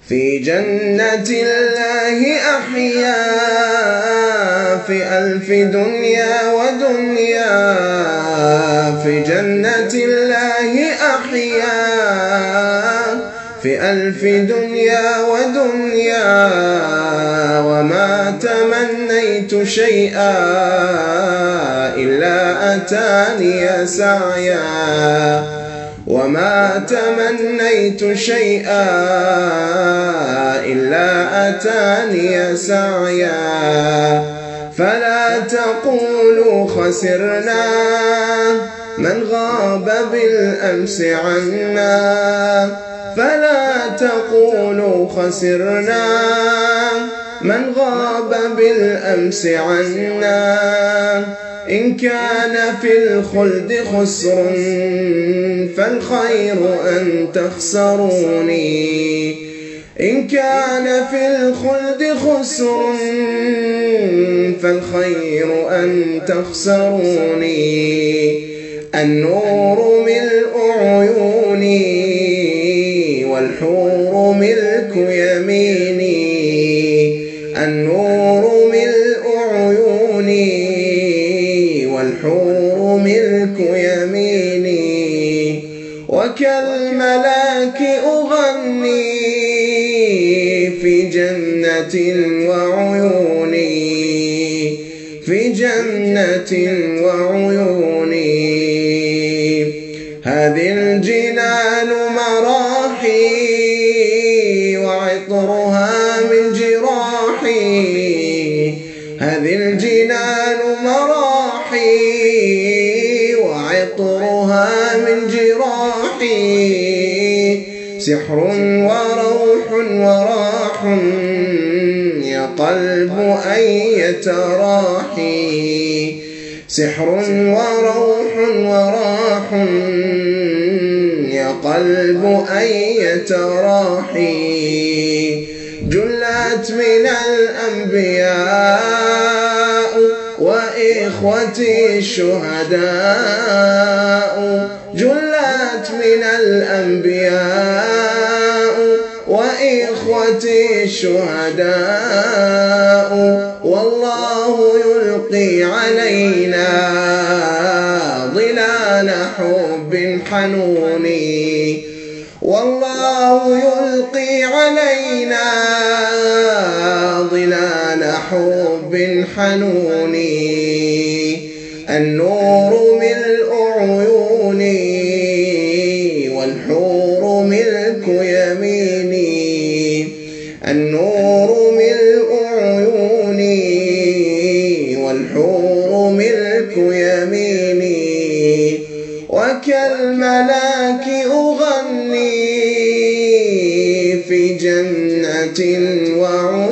في جنة الله أحياء في ألف دنيا ودنيا. في جنة الله أحياء في ألف دنيا ودنيا. وما تمنيت شيئا إلا أتاني سعيا. وما تمنيت شيئا إلا أتاني سعيا. فلا تقولوا خسرنا من غاب بالأمس عنا. فلا تقولوا خسرنا من غاب بالأمس عنا. إن كان في الخلد خسر فالخير أن تخسروني. إن كان في الخلد خسر فالخير أن تخسروني. النور ملء عيوني والحور ملك يميني. النور ملء عيوني والحور ملك يميني. وكالملاك أغني في جنة وعيوني. في جنة وعيوني. هذه الجنان مراحي وعطرها من جراحي. هذه الجنان مراحي وعطرها من جراحي. سحر وروح وراح يا قلب أية راحي. سحر وروح وراح يا قلب أية راحي. جلت من الأنبياء وإخوتي الشهداء. جلت من الأنبياء وإخوتي الشهداء. والله يلقي علينا ظلال حب حنوني. والله يلقي علينا ظلال حب حنوني. النور ملء عيوني والحور ملك يميني. النور ملء عيوني والحور ملك يميني. وكالملاك أغني في جنة وعيوني.